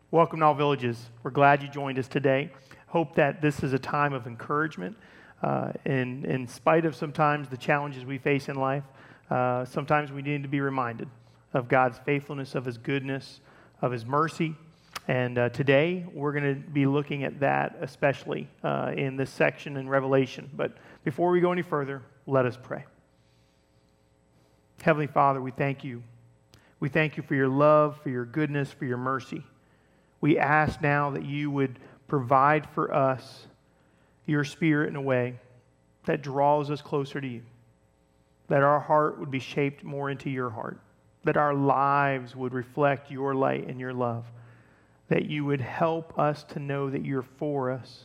Welcome to All Villages. We're glad you joined us today. Hope that this is a time of encouragement. In spite of sometimes the challenges we face in life, sometimes we need to be reminded of God's faithfulness, of His goodness, of His mercy. And today we're going to be looking at that especially in this section in Revelation. But before we go any further, let us pray. Heavenly Father, we thank you. We thank you for your love, for your goodness, for your mercy. We ask now that you would provide for us your Spirit in a way that draws us closer to you, that our heart would be shaped more into your heart, that our lives would reflect your light and your love, that you would help us to know that you're for us,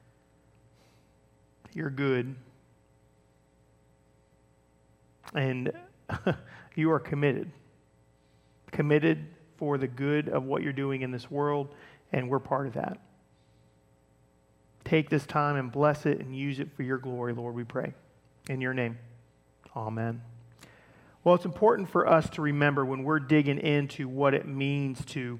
you're good, and you are committed for the good of what you're doing in this world, and we're part of that. Take this time and bless it and use it for your glory, Lord, we pray. In your name, amen. Well, it's important for us to remember when we're digging into what it means to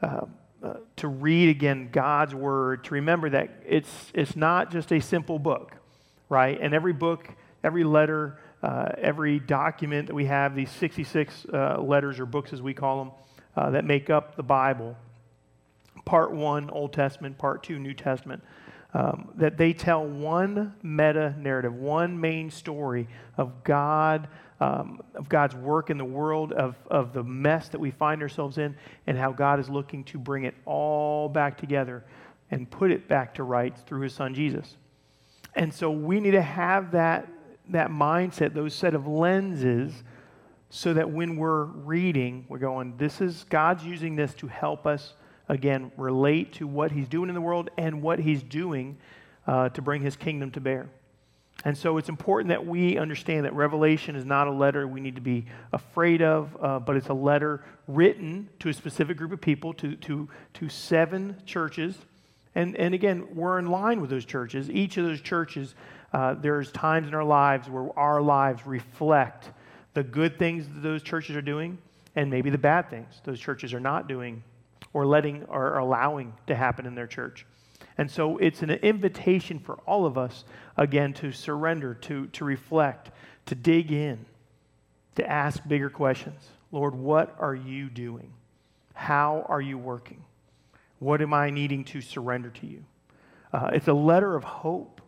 read again God's Word, to remember that it's not just a simple book, right? And every book, every letter, every document that we have, these 66 letters or books as we call them, that make up the Bible, part 1, Old Testament, part 2, New Testament, that they tell one meta-narrative, one main story of God, of God's work in the world, of the mess that we find ourselves in, and how God is looking to bring it all back together and put it back to rights through His Son, Jesus. And so we need to have that mindset, those set of lenses, so that when we're reading, we're going, God's using this to help us, again, relate to what He's doing in the world and what He's doing to bring His kingdom to bear. And so it's important that we understand that Revelation is not a letter we need to be afraid of, but it's a letter written to a specific group of people, to 7 churches. And again, we're in line with those churches. Each of those churches, there's times in our lives where our lives reflect the good things that those churches are doing and maybe the bad things those churches are not doing or letting or allowing to happen in their church. And so it's an invitation for all of us, again, to surrender, to reflect, to dig in, to ask bigger questions. Lord, what are you doing? How are you working? What am I needing to surrender to you? It's a letter of hope.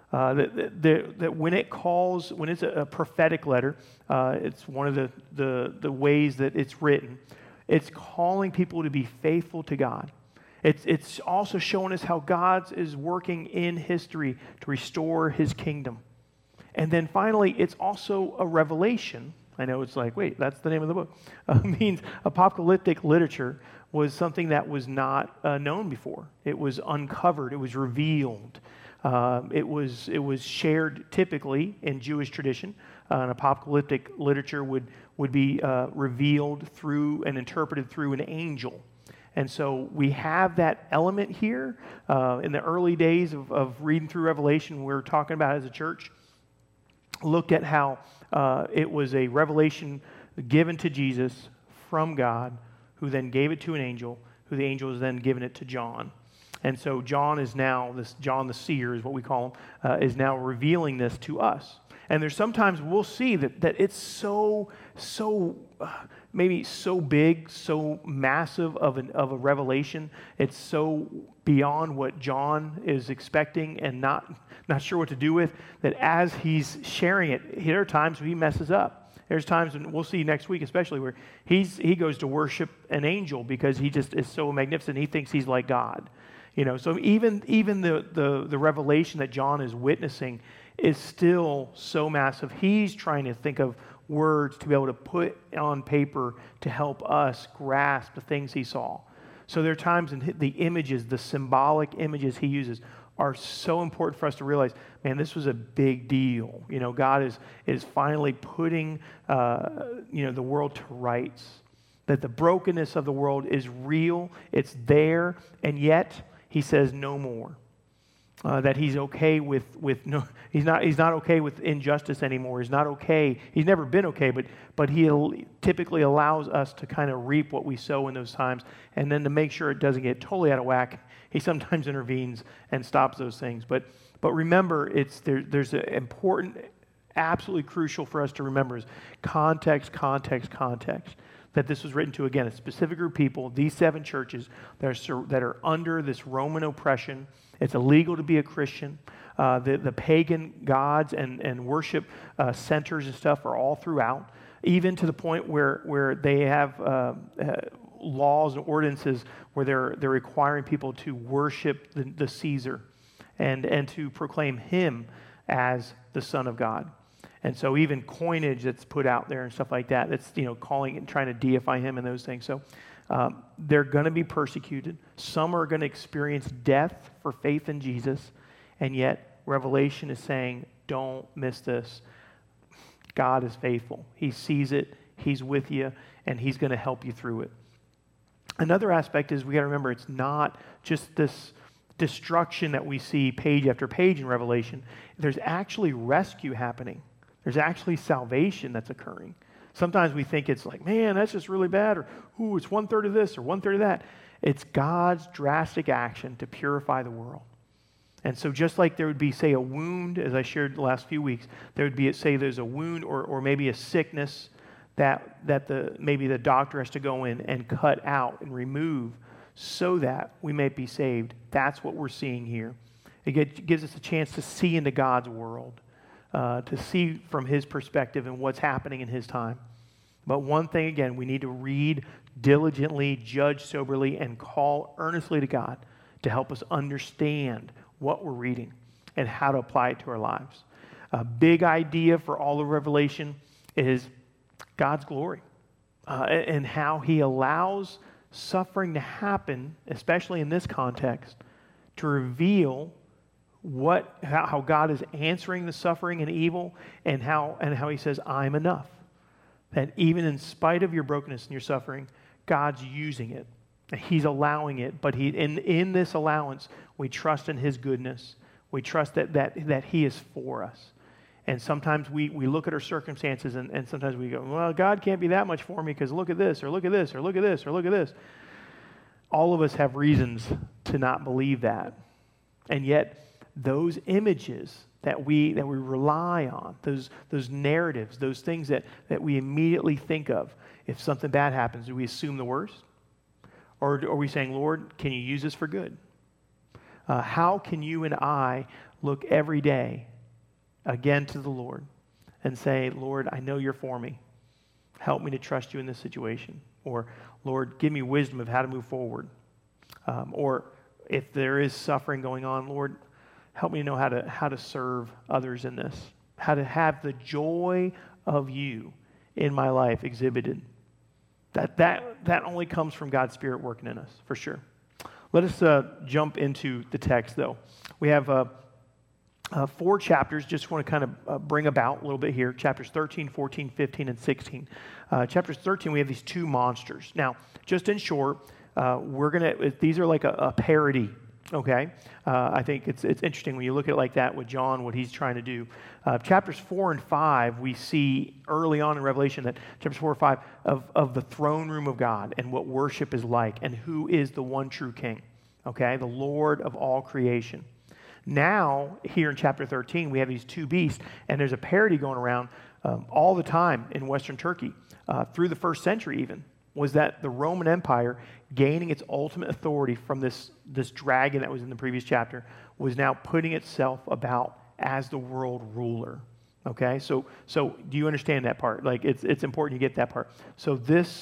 That when it's a prophetic letter, it's one of the ways that it's written. It's calling people to be faithful to God. It's also showing us how God is working in history to restore His kingdom. And then finally, it's also a revelation. I know it's like, wait, that's the name of the book. It means apocalyptic literature was something that was not known before. It was uncovered. It was revealed. It was shared typically in Jewish tradition. An apocalyptic literature would be revealed through and interpreted through an angel. And so we have that element here. In the early days of reading through Revelation, we were talking about as a church, looked at how it was a revelation given to Jesus from God, who then gave it to an angel, who the angel has then given it to John. And so John is now, John the seer is what we call him, is now revealing this to us. And there's sometimes we'll see that it's so maybe so big, so massive of a revelation. It's so beyond what John is expecting and not sure what to do with, that as he's sharing it, there are times he messes up. There's times, and we'll see next week especially, where he goes to worship an angel because he just is so magnificent. He thinks he's like God. So even the revelation that John is witnessing is still so massive. He's trying to think of words to be able to put on paper to help us grasp the things he saw. So there are times in the images, the symbolic images he uses are so important for us to realize, man, this was a big deal. God is finally putting the world to rights. That the brokenness of the world is real, it's there, and yet he says no more. that he's okay with no, he's not okay with injustice anymore. He's not okay. He's never been okay, but he typically allows us to kind of reap what we sow in those times, and then to make sure it doesn't get totally out of whack, he sometimes intervenes and stops those things. But remember, there's an important, absolutely crucial for us to remember is context. That this was written to, again, a specific group of people, these 7 churches that are under this Roman oppression. It's illegal to be a Christian. The pagan gods and worship centers and stuff are all throughout, even to the point where they have laws and ordinances where they're requiring people to worship the Caesar and to proclaim him as the Son of God. And so even coinage that's put out there and stuff like that, that's calling and trying to deify him and those things. So they're going to be persecuted. Some are going to experience death for faith in Jesus. And yet Revelation is saying, don't miss this. God is faithful. He sees it. He's with you. And he's going to help you through it. Another aspect is we got to remember it's not just this destruction that we see page after page in Revelation. There's actually rescue happening. There's actually salvation that's occurring. Sometimes we think it's like, man, that's just really bad, or, ooh, it's 1/3 of this or 1/3 of that. It's God's drastic action to purify the world. And so just like there would be, say, a wound, as I shared the last few weeks, there would be, say, there's a wound or maybe a sickness that maybe the doctor has to go in and cut out and remove so that we may be saved. That's what we're seeing here. It gives us a chance to see into God's world. To see from his perspective and what's happening in his time. But one thing, again, we need to read diligently, judge soberly, and call earnestly to God to help us understand what we're reading and how to apply it to our lives. A big idea for all of Revelation is God's glory and how he allows suffering to happen, especially in this context, to reveal how God is answering the suffering and evil, and how he says, I'm enough. That even in spite of your brokenness and your suffering, God's using it. He's allowing it, but in this allowance, we trust in his goodness. We trust that he is for us. And sometimes we look at our circumstances and sometimes we go, well, God can't be that much for me because look at this, or look at this, or look at this, or look at this. All of us have reasons to not believe that. And yet, those images that we rely on, those narratives, those things that we immediately think of, if something bad happens, do we assume the worst? Or are we saying, Lord, can you use this for good? How can you and I look every day again to the Lord and say, Lord, I know you're for me. Help me to trust you in this situation. Or, Lord, give me wisdom of how to move forward. Or if there is suffering going on, Lord, help me know how to serve others in this, how to have the joy of you in my life exhibited. That only comes from God's Spirit working in us, for sure. Let us jump into the text, though. We have 4 chapters, just want to kind of bring about a little bit here. Chapters 13, 14, 15, and 16. Chapters 13, we have these 2 monsters. Now, just in short, these are like a parody. Okay, I think it's interesting when you look at it like that with John, what he's trying to do. Chapters 4 and 5, we see early on in Revelation that chapters 4 and 5 of the throne room of God and what worship is like and who is the one true king, okay, the Lord of all creation. Now, here in chapter 13, we have these 2 beasts, and there's a parody going around all the time in Western Turkey, through the 1st century even, was that the Roman Empire, gaining its ultimate authority from this dragon that was in the previous chapter, was now putting itself about as the world ruler. Okay, so do you understand that part? Like it's important you get that part. So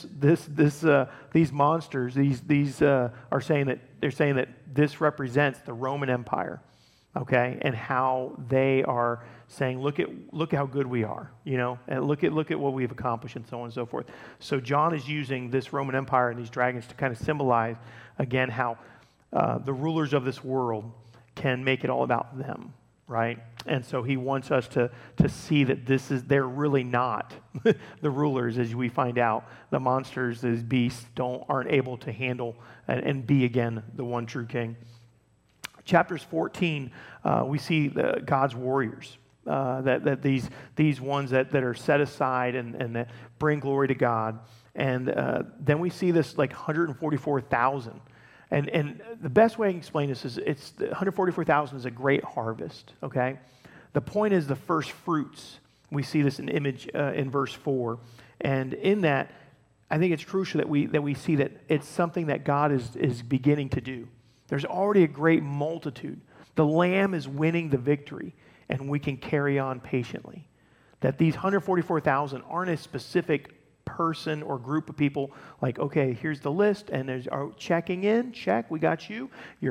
these monsters, these are saying that this represents the Roman Empire. Okay, and how they are saying, look how good we are, and look at what we've accomplished, and so on and so forth. So John is using this Roman Empire and these dragons to kind of symbolize again how the rulers of this world can make it all about them, right? And so he wants us to see that they're really not the rulers, as we find out. The monsters, these beasts, aren't able to handle and be again the one true king. Chapters 14, we see God's warriors, that these ones that are set aside and that bring glory to God. And then we see this like 144,000. And the best way I can explain this is 144,000 is a great harvest, okay? The point is the first fruits. We see this in image in verse 4. And in that, I think it's crucial that we see that it's something that God is beginning to do. There's already a great multitude. The Lamb is winning the victory, and we can carry on patiently. That these 144,000 aren't a specific person or group of people like, okay, here's the list, and there's checking in, check, we got you. You're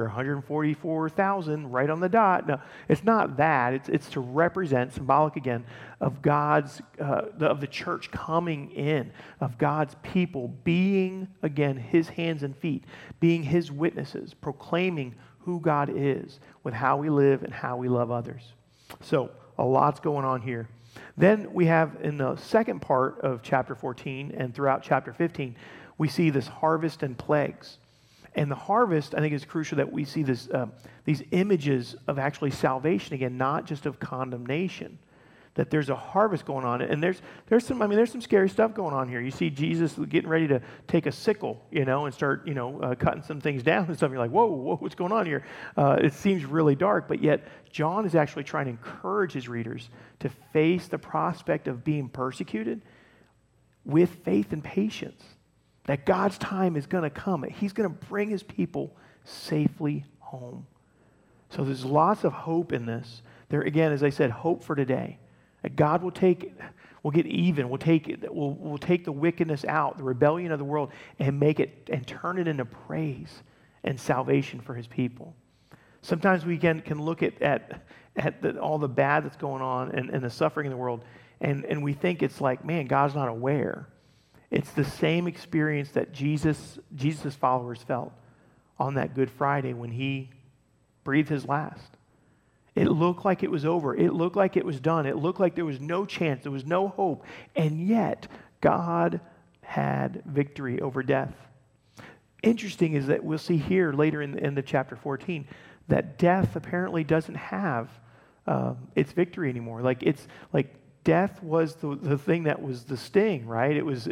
144,000 right on the dot. No, it's not that. It's to represent, symbolic again, of God's, of the church coming in, of God's people being, again, his hands and feet, being his witnesses, proclaiming who God is with how we live and how we love others. So a lot's going on here. Then we have in the second part of chapter 14 and throughout chapter 15, we see this harvest and plagues. And the harvest, I think, is crucial that we see this, these images of actually salvation again, not just of condemnation. That there's a harvest going on, and there's some scary stuff going on here. You see Jesus getting ready to take a sickle, and start, cutting some things down and stuff. You're like, whoa, what's going on here? It seems really dark, but yet John is actually trying to encourage his readers to face the prospect of being persecuted with faith and patience. That God's time is going to come. He's going to bring his people safely home. So there's lots of hope in this. There, again, as I said, hope for today. That God will get even. We'll take the wickedness out, the rebellion of the world, and make it and turn it into praise and salvation for his people. Sometimes we can look at all the bad that's going on and the suffering in the world, and we think it's like, man, God's not aware. It's the same experience that Jesus' followers felt on that Good Friday when he breathed his last. It looked like it was over. It looked like it was done. It looked like there was no chance. There was no hope. And yet, God had victory over death. Interesting is that we'll see here later in the end of chapter 14 that death apparently doesn't have its victory anymore. It's like death was the thing that was the sting, right?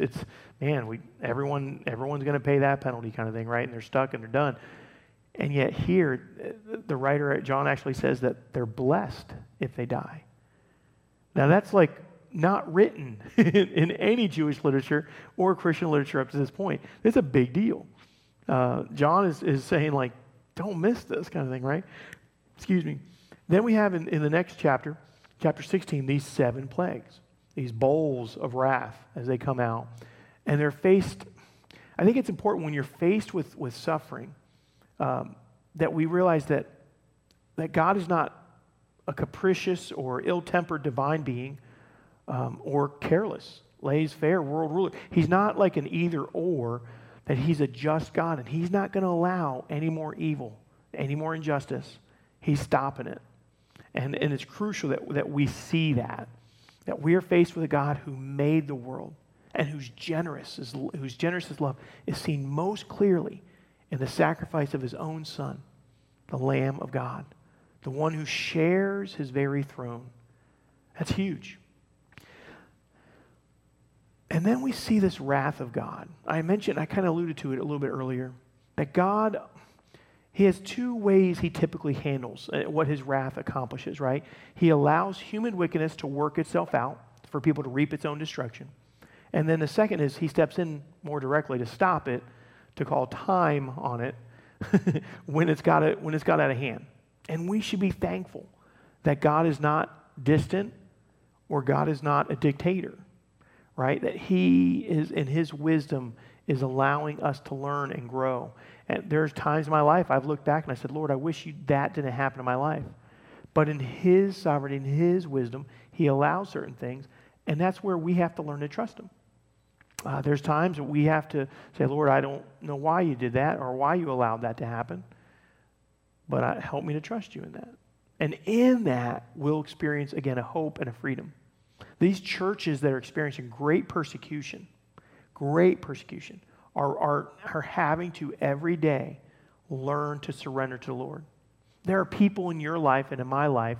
Everyone's going to pay that penalty kind of thing, right? And they're stuck and they're done. And yet here, the writer, John, actually says that they're blessed if they die. Now that's like not written in any Jewish literature or Christian literature up to this point. It's a big deal. John is saying like, don't miss this kind of thing, right? Excuse me. Then we have in the next chapter, chapter 16, these 7 plagues, these bowls of wrath as they come out. And they're faced, I think it's important when you're faced with suffering, that we realize that God is not a capricious or ill-tempered divine being or careless, laissez-faire world ruler. He's not like an either-or, that he's a just God, and he's not going to allow any more evil, any more injustice. He's stopping it. And it's crucial that we see that we are faced with a God who made the world and whose generous love is seen most clearly in the sacrifice of his own Son, the Lamb of God, the one who shares his very throne. That's huge. And then we see this wrath of God. I kind of alluded to it a little bit earlier, that God, he has 2 ways he typically handles what his wrath accomplishes, right? He allows human wickedness to work itself out for people to reap its own destruction. And then the second is he steps in more directly to stop it, to call time on it when it's got out of hand. And we should be thankful that God is not distant or God is not a dictator, right? That he is, in his wisdom, is allowing us to learn and grow. And there's times in my life I've looked back and I said, Lord, I wish that didn't happen in my life. But in his sovereignty, in his wisdom, he allows certain things, and that's where we have to learn to trust him. There's times that we have to say, Lord, I don't know why you did that or why you allowed that to happen, but help me to trust you in that. And in that, we'll experience, again, a hope and a freedom. These churches that are experiencing great persecution, are having to every day learn to surrender to the Lord. There are people in your life and in my life,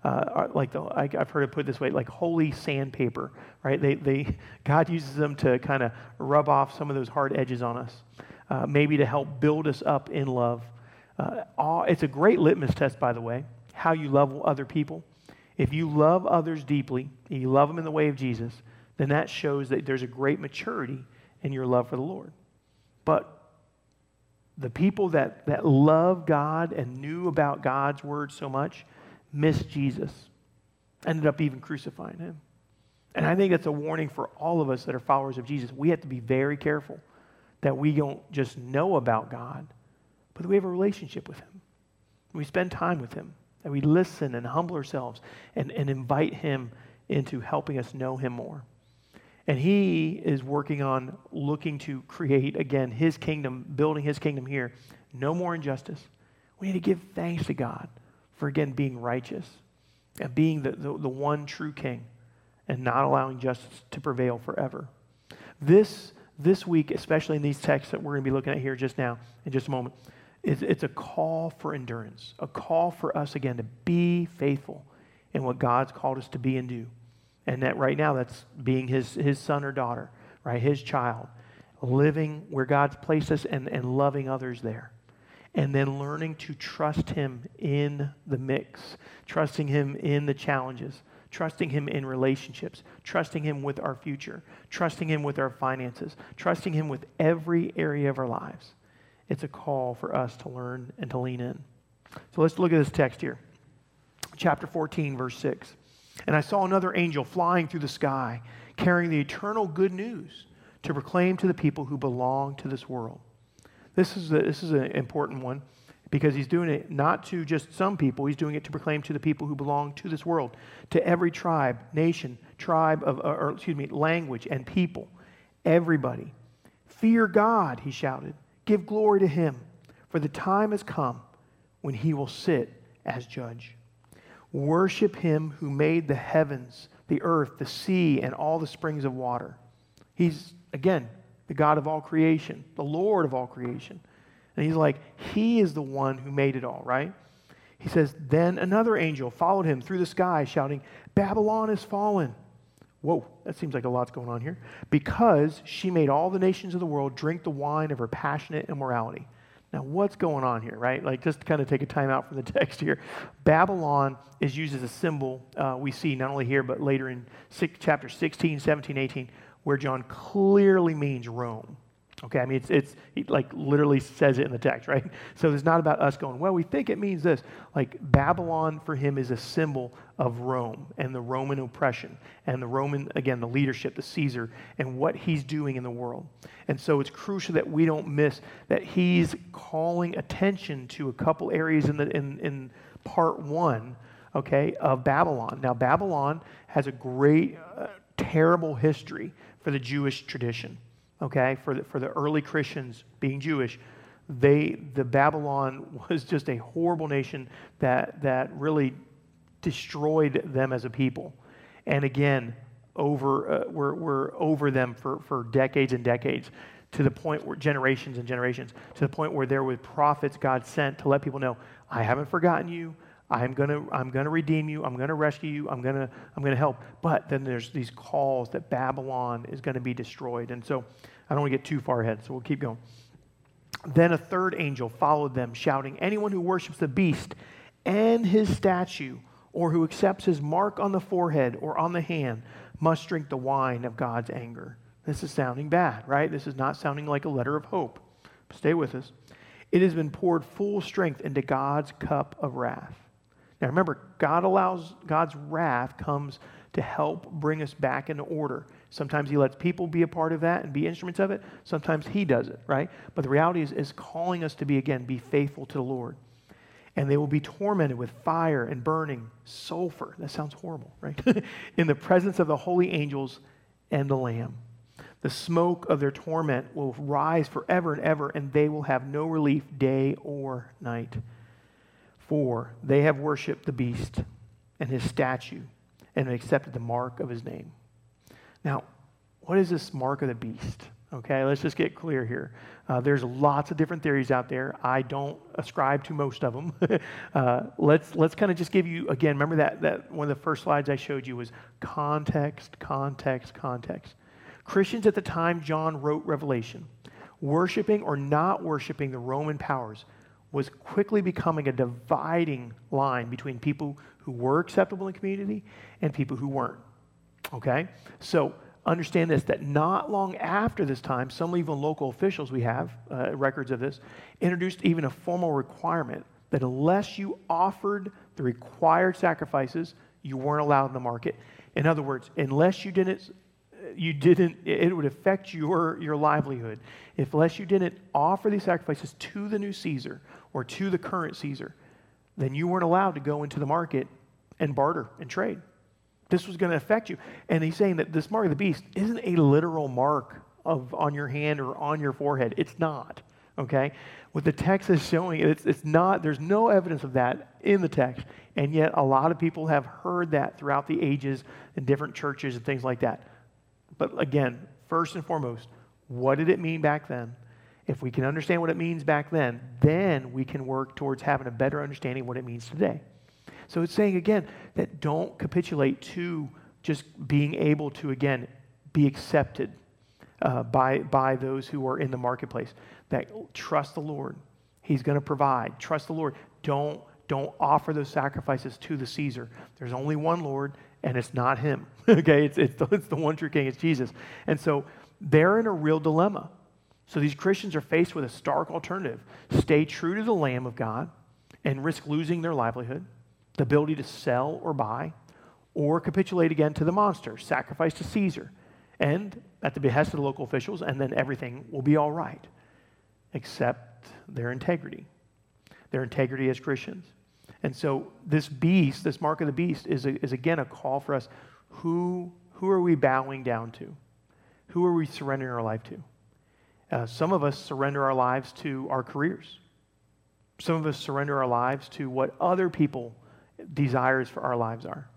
I've heard it put this way, like holy sandpaper, right? God uses them to kind of rub off some of those hard edges on us, maybe to help build us up in love. It's a great litmus test, by the way, how you love other people. If you love others deeply, and you love them in the way of Jesus, then that shows that there's a great maturity in your love for the Lord. But the people that love God and knew about God's word so much missed Jesus, ended up even crucifying him. And I think that's a warning for all of us that are followers of Jesus. We have to be very careful that we don't just know about God, but that we have a relationship with him. We spend time with him, that we listen and humble ourselves and invite him into helping us know him more. And he is working on looking to create, again, his kingdom, building his kingdom here. No more injustice. We need to give thanks to God for, again, being righteous and being the one true king and not allowing justice to prevail forever. This week, especially in these texts that we're going to be looking at here just now, in just a moment, it's a call for endurance, a call for us, again, to be faithful in what God's called us to be and do. And that right now, that's being his son or daughter, right? His child, living where God's placed us and loving others there. And then learning to trust him in the mix, trusting him in the challenges, trusting him in relationships, trusting him with our future, trusting him with our finances, trusting him with every area of our lives. It's a call for us to learn and to lean in. So let's look at this text here. Chapter 14, verse 6. And I saw another angel flying through the sky, carrying the eternal good news to proclaim to the people who belong to this world. This is an important one because he's doing it not to just some people. He's doing it to proclaim to the people who belong to this world, to every tribe, nation, language, and people, everybody. Fear God, he shouted. Give glory to him, for the time has come when he will sit as judge. Worship him who made the heavens, the earth, the sea, and all the springs of water. He's, again, the God of all creation, the Lord of all creation. And he's like, he is the one who made it all, right? He says, then another angel followed him through the sky, shouting, Babylon is fallen. Whoa, that seems like a lot's going on here. Because she made all the nations of the world drink the wine of her passionate immorality. Now, what's going on here, right? Like, just to kind of take a time out from the text here. Babylon is used as a symbol we see not only here, but later in chapter 16, 17, 18, where John clearly means Rome. Okay, I mean, he like literally says it in the text, right? So it's not about us going, well, we think it means this. Like, Babylon for him is a symbol of Rome and the Roman oppression and the Roman, again, the leadership, the Caesar, and what he's doing in the world. And so it's crucial that we don't miss that he's calling attention to a couple areas in part 1, okay, of Babylon. Now, Babylon has a great, terrible history for the Jewish tradition. Okay, for the early Christians being Jewish, the Babylon was just a horrible nation that really destroyed them as a people. And again, we're over them for decades and decades, to the point where generations and generations, to the point where there were prophets God sent to let people know, I haven't forgotten you. I'm gonna redeem you. I'm gonna rescue you. I'm gonna help. But then there's these calls that Babylon is going to be destroyed. And so I don't want to get too far ahead. So we'll keep going. Then a third angel followed them, shouting, anyone who worships the beast and his statue, or who accepts his mark on the forehead or on the hand, must drink the wine of God's anger. This is sounding bad, right? This is not sounding like a letter of hope. Stay with us. It has been poured full strength into God's cup of wrath. Now remember, God's wrath comes to help bring us back into order. Sometimes he lets people be a part of that and be instruments of it. Sometimes he does it, right? But the reality is calling us to be faithful to the Lord. And they will be tormented with fire and burning sulfur. That sounds horrible, right? In the presence of the holy angels and the Lamb. The smoke of their torment will rise forever and ever, and they will have no relief day or night. For they have worshipped the beast and his statue and accepted the mark of his name. Now, what is this mark of the beast? Okay, let's just get clear here. There's lots of different theories out there. I don't ascribe to most of them. Let's kind of just give you, again, remember that one of the first slides I showed you was context, context, context. Christians at the time John wrote Revelation, worshiping or not worshiping the Roman powers, was quickly becoming a dividing line between people who were acceptable in the community and people who weren't. Okay? So understand this, that not long after this time, some even local officials, we have records of this, introduced even a formal requirement that unless you offered the required sacrifices, you weren't allowed in the market. In other words, unless you didn't, it would affect your livelihood. Unless you didn't offer these sacrifices to the new Caesar or to the current Caesar, then you weren't allowed to go into the market and barter and trade. This was going to affect you. And he's saying that this mark of the beast isn't a literal mark on your hand or on your forehead. It's not, okay? What the text is showing, it's not, there's no evidence of that in the text. And yet a lot of people have heard that throughout the ages in different churches and things like that. But again, first and foremost, what did it mean back then? If we can understand what it means back then we can work towards having a better understanding of what it means today. So it's saying, again, that don't capitulate to just being able to, again, be accepted by those who are in the marketplace. That trust the Lord. He's going to provide. Trust the Lord. Don't offer those sacrifices to the Caesar. There's only one Lord, and it's not him. Okay, it's the one true King. It's Jesus. And so they're in a real dilemma. So these Christians are faced with a stark alternative. Stay true to the Lamb of God and risk losing their livelihood, the ability to sell or buy, or capitulate again to the monster, sacrifice to Caesar, and at the behest of the local officials, and then everything will be all right, except their integrity as Christians. And so this beast, this mark of the beast, is again a call for us. Who are we bowing down to? Who are we surrendering our life to? Some of us surrender our lives to our careers. Some of us surrender our lives to what other people desires for our lives are.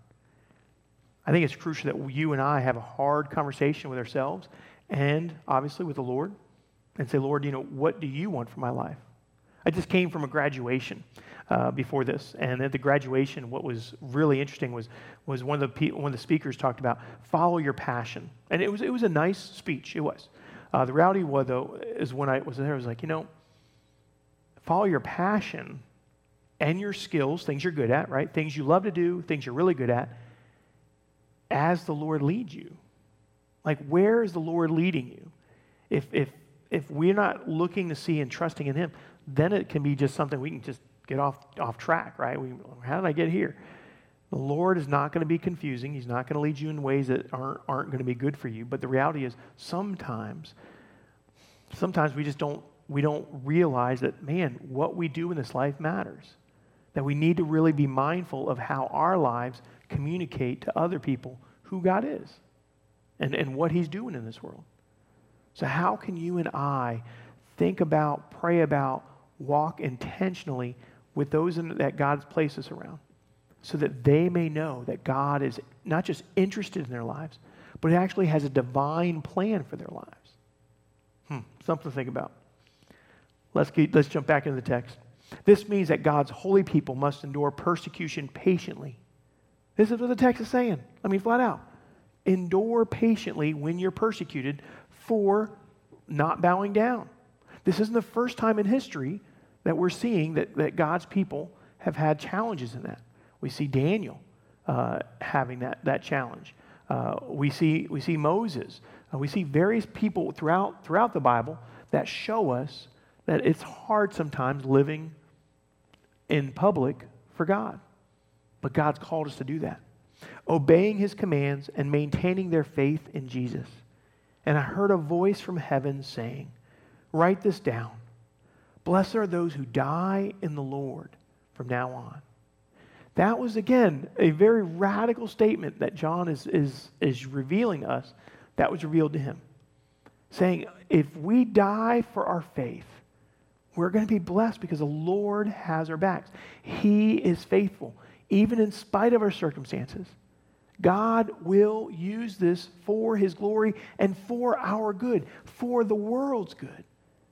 I think it's crucial that you and I have a hard conversation with ourselves and obviously with the Lord and say, Lord, what do you want for my life? I just came from a graduation before this, and at the graduation, what was really interesting was one of the speakers talked about follow your passion, and it was a nice speech. It was. The reality was, though, is when I was there, I was like, follow your passion and your skills, things you're good at, right? Things you love to do, things you're really good at, as the Lord leads you. Like, where is the Lord leading you? If we're not looking to see and trusting in Him, then it can be just something we can just get off track, right? How did I get here? The Lord is not going to be confusing. He's not going to lead you in ways that aren't going to be good for you. But the reality is, sometimes we just don't realize that, man, what we do in this life matters. That we need to really be mindful of how our lives communicate to other people who God is and what He's doing in this world. So how can you and I think about, pray about, walk intentionally with those that God's placed us around so that they may know that God is not just interested in their lives, but He actually has a divine plan for their lives? Something to think about. Let's jump back into the text. This means that God's holy people must endure persecution patiently. This is what the text is saying. Flat out. Endure patiently when you're persecuted for not bowing down. This isn't the first time in history that we're seeing that God's people have had challenges in that. We see Daniel having that challenge. We see Moses. We see various people throughout the Bible that show us that it's hard sometimes living in public for God. But God's called us to do that. Obeying His commands and maintaining their faith in Jesus. And I heard a voice from heaven saying, write this down. Blessed are those who die in the Lord from now on. That was, again, a very radical statement that John is revealing to us that was revealed to him. Saying, if we die for our faith, we're going to be blessed because the Lord has our backs. He is faithful. Even in spite of our circumstances, God will use this for his glory and for our good, for the world's good.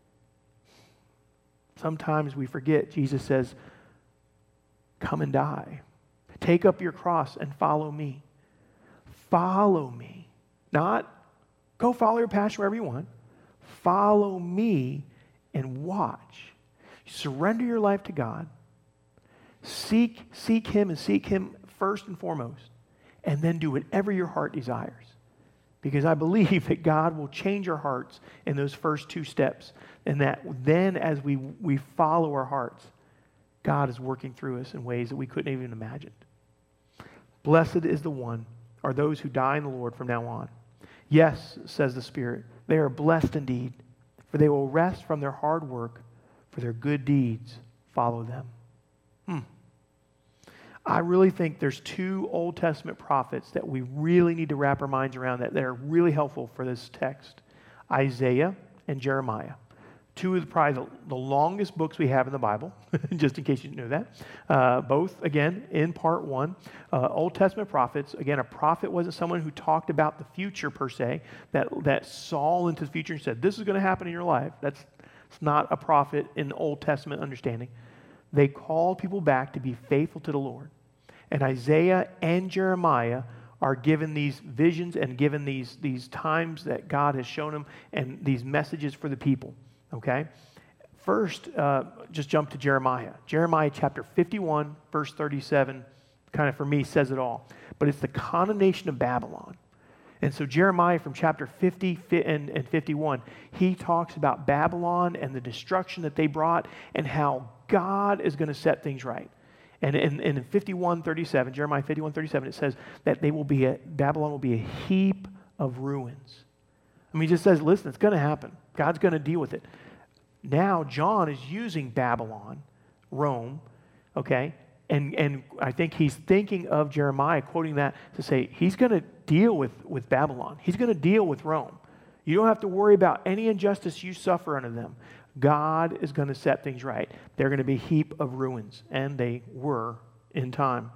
Sometimes we forget, Jesus says, come and die. Take up your cross and follow me. Follow me. Not go follow your passion wherever you want. Follow me and watch. Surrender your life to God. Seek him and seek him first and foremost. And then do whatever your heart desires. Because I believe that God will change our hearts in those first two steps. And that then as we follow our hearts, God is working through us in ways that we couldn't even imagine. Blessed is the one, or those who die in the Lord from now on. Yes, says the Spirit, they are blessed indeed, for they will rest from their hard work, for their good deeds follow them. I really think there's two Old Testament prophets that we really need to wrap our minds around that are really helpful for this text. Isaiah and Jeremiah. Two of probably the longest books we have in the Bible, just in case you didn't know that. Both, again, in part one. Old Testament prophets. Again, a prophet wasn't someone who talked about the future per se, that saw into the future and said, this is going to happen in your life. It's not a prophet in the Old Testament understanding. They called people back to be faithful to the Lord. And Isaiah and Jeremiah are given these visions and given these times that God has shown them and these messages for the people. Okay? First, just jump to Jeremiah. Jeremiah chapter 51, verse 37, kind of for me says it all. But it's the condemnation of Babylon. And so Jeremiah from chapter 50 and 51, he talks about Babylon and the destruction that they brought and how God is going to set things right. And in 51:37, Jeremiah 51:37, it says that Babylon will be a heap of ruins. I mean, he just says, listen, it's going to happen. God's going to deal with it. Now, John is using Babylon, Rome, okay? And I think he's thinking of Jeremiah, quoting that to say, he's going to deal with Babylon. He's going to deal with Rome. You don't have to worry about any injustice you suffer under them. God is going to set things right. They're going to be a heap of ruins, and they were in time.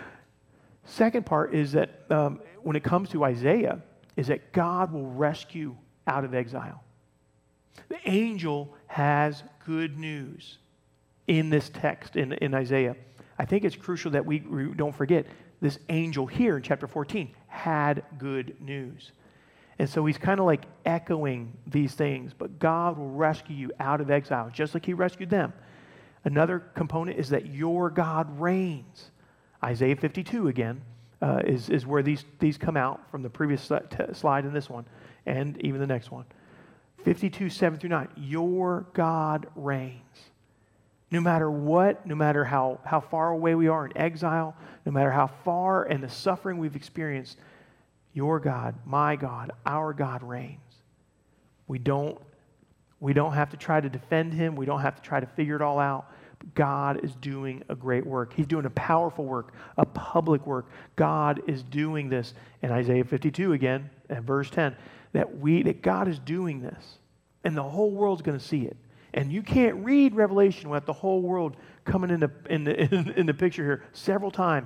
Second part is that when it comes to Isaiah, is that God will rescue out of exile. The angel has good news in this text in Isaiah. I think it's crucial that we don't forget this angel here in chapter 14 had good news. And so he's kind of like echoing these things, but God will rescue you out of exile, just like he rescued them. Another component is that your God reigns. Isaiah 52 again is where these come out from the previous slide and this one, and even the next one. 52, 7 through 9, your God reigns. No matter what, no matter how far away we are in exile, no matter how far and the suffering we've experienced, your God, my God, our God reigns. We don't have to try to defend him. We don't have to try to figure it all out. But God is doing a great work. He's doing a powerful work, a public work. God is doing this in Isaiah 52 again, and verse 10, that God is doing this, and the whole world's going to see it. And you can't read Revelation without the whole world coming in the picture here several times.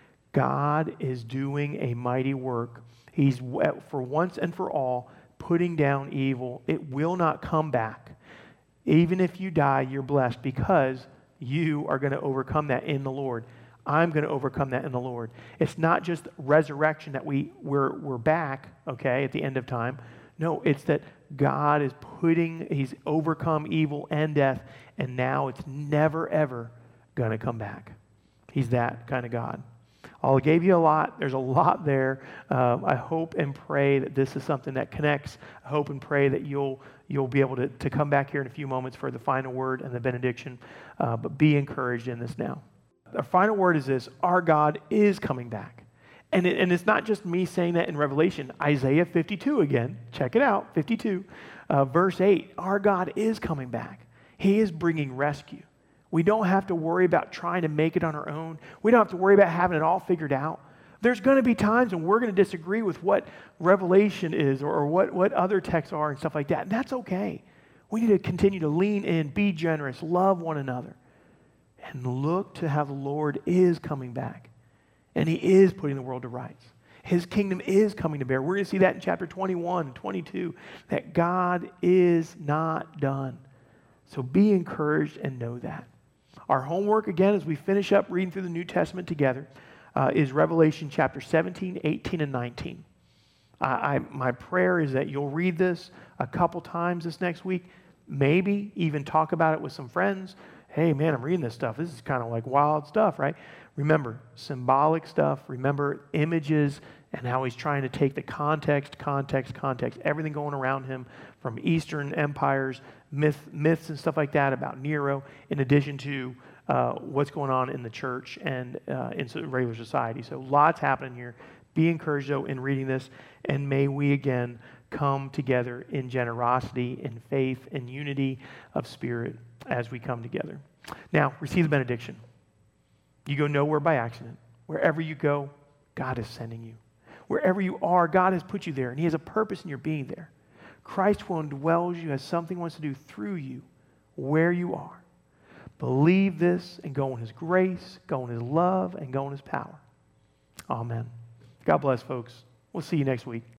God is doing a mighty work. He's, for once and for all, putting down evil. It will not come back. Even if you die, you're blessed because you are going to overcome that in the Lord. I'm going to overcome that in the Lord. It's not just resurrection that we're back, okay, at the end of time. No, it's that God is he's overcome evil and death, and now it's never, ever going to come back. He's that kind of God. I gave you a lot. There's a lot there. I hope and pray that this is something that connects. I hope and pray that you'll be able to come back here in a few moments for the final word and the benediction. But be encouraged in this now. Our final word is this: our God is coming back. And it's not just me saying that in Revelation. Isaiah 52 again. Check it out, 52. Verse 8, our God is coming back. He is bringing rescue. We don't have to worry about trying to make it on our own. We don't have to worry about having it all figured out. There's going to be times when we're going to disagree with what Revelation is or what other texts are and stuff like that. And that's okay. We need to continue to lean in, be generous, love one another, and look to how the Lord is coming back. And he is putting the world to rights. His kingdom is coming to bear. We're going to see that in chapter 21 and 22, that God is not done. So be encouraged and know that. Our homework, again, as we finish up reading through the New Testament together, is Revelation chapter 17, 18, and 19. My prayer is that you'll read this a couple times this next week, maybe even talk about it with some friends. Hey, man, I'm reading this stuff. This is kind of like wild stuff, right? Remember, symbolic stuff. Remember images and how he's trying to take the context, everything going around him from Eastern empires, myths and stuff like that about Nero, in addition to what's going on in the church and in regular society. So lots happening here. Be encouraged, though, in reading this, and may we again come together in generosity, in faith, in unity of spirit as we come together. Now, receive the benediction. You go nowhere by accident. Wherever you go, God is sending you. Wherever you are, God has put you there, and he has a purpose in your being there. Christ will indwell you, has something he wants to do through you, where you are. Believe this and go in his grace, go in his love, and go in his power. Amen. God bless, folks. We'll see you next week.